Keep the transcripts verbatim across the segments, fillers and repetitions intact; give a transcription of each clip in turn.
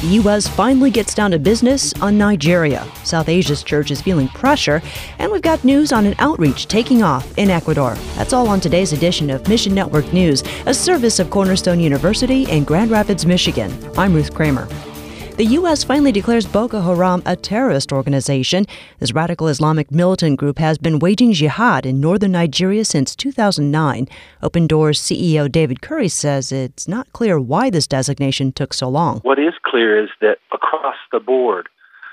The U S finally gets down to business on Nigeria. South Asia's church is feeling pressure, and we've got news on an outreach taking off in Ecuador. That's all on today's edition of Mission Network News, a service of Cornerstone University in Grand Rapids, Michigan. I'm Ruth Kramer. The U S finally declares Boko Haram a terrorist organization. This radical Islamic militant group has been waging jihad in northern Nigeria since two thousand nine. Open Doors C E O David Curry says it's not clear why this designation took so long. What is clear is that across the board,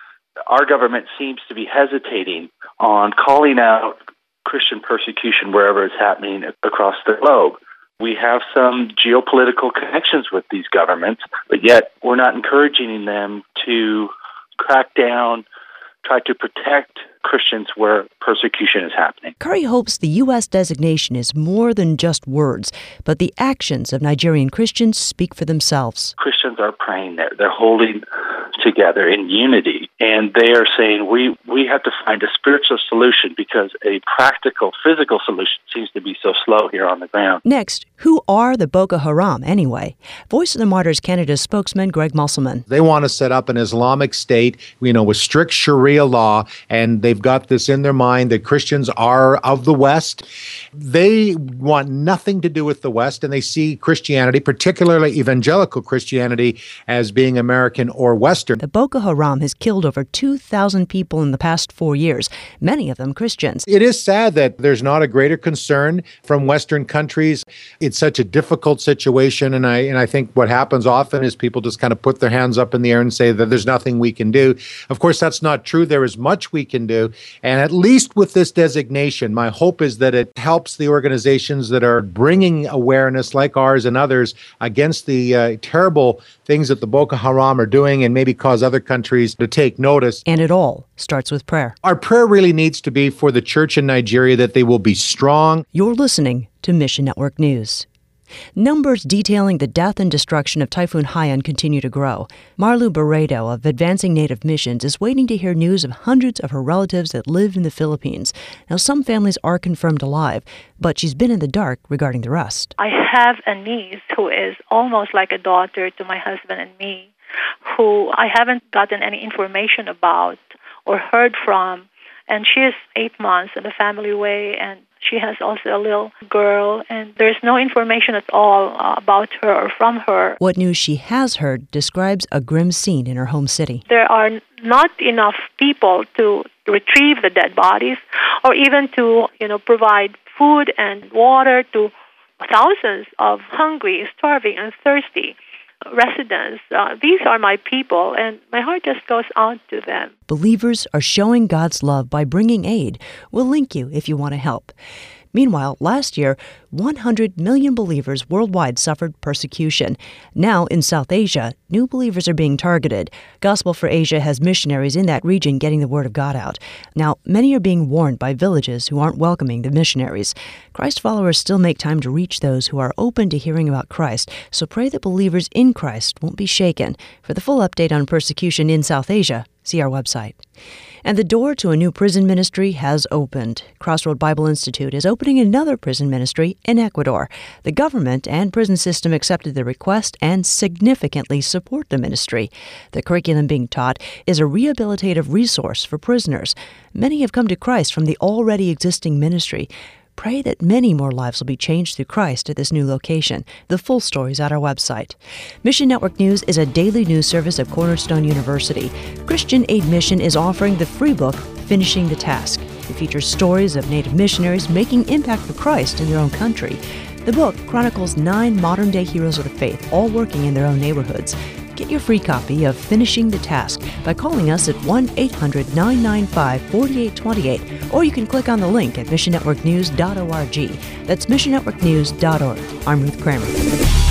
our government seems to be hesitating on calling out Christian persecution wherever it's happening across the globe. We have some geopolitical connections with these governments, but yet we're not encouraging them to crack down, try to protect Christians where persecution is happening. Curry hopes the U S designation is more than just words, but the actions of Nigerian Christians speak for themselves. Christians are praying there. They're holding together in unity, and they are saying we, we have to find a spiritual solution because a practical, physical solution seems to be so slow here on the ground. Next, who are the Boko Haram anyway? Voice of the Martyrs Canada spokesman Greg Musselman. They want to set up an Islamic state, you know, with strict Sharia law, and they've got this in their mind that Christians are of the West. They want nothing to do with the West, and they see Christianity, particularly evangelical Christianity, as being American or Western. The Boko Haram has killed over two thousand people in the past four years, many of them Christians. It is sad that there's not a greater concern from Western countries. It's such a difficult situation, and I and I think what happens often is people just kind of put their hands up in the air and say that there's nothing we can do. Of course, that's not true. There is much we can do, and at least with this designation, my hope is that it helps the organizations that are bringing awareness, like ours and others, against the uh, terrible things that the Boko Haram are doing, and maybe cause other countries to take notice. And it all starts with prayer. Our prayer really needs to be for the church in Nigeria, that they will be strong. You're listening to Mission Network News. Numbers detailing the death and destruction of Typhoon Haiyan continue to grow. Marlu Barredo of Advancing Native Missions is waiting to hear news of hundreds of her relatives that live in the Philippines. Now, some families are confirmed alive, but she's been in the dark regarding the rest. I have a niece who is almost like a daughter to my husband and me, who I haven't gotten any information about or heard from. And she is eight months in the family way, and she has also a little girl, and there's no information at all uh, about her or from her. What news she has heard describes a grim scene in her home city. There are not enough people to retrieve the dead bodies, or even to, you know, provide food and water to thousands of hungry, starving, and thirsty residents. Uh, these are my people, and my heart just goes out to them. Believers are showing God's love by bringing aid. We'll link you if you want to help. Meanwhile, last year, one hundred million believers worldwide suffered persecution. Now, in South Asia, new believers are being targeted. Gospel for Asia has missionaries in that region getting the word of God out. Now, many are being warned by villages who aren't welcoming the missionaries. Christ followers still make time to reach those who are open to hearing about Christ, so pray that believers in Christ won't be shaken. For the full update on persecution in South Asia, see our website. And the door to a new prison ministry has opened. Crossroad Bible Institute is opening another prison ministry in Ecuador. The government and prison system accepted the request and significantly support the ministry. The curriculum being taught is a rehabilitative resource for prisoners. Many have come to Christ from the already existing ministry. Pray that many more lives will be changed through Christ at this new location. The full story is at our website. Mission Network News is a daily news service of Cornerstone University. Christian Aid Mission is offering the free book, Finishing the Task. It features stories of Native missionaries making impact for Christ in their own country. The book chronicles nine modern-day heroes of the faith, all working in their own neighborhoods. Get your free copy of Finishing the Task by calling us at one eight hundred nine nine five four eight two eight, or you can click on the link at mission network news dot org. That's mission network news dot org. I'm Ruth Kramer.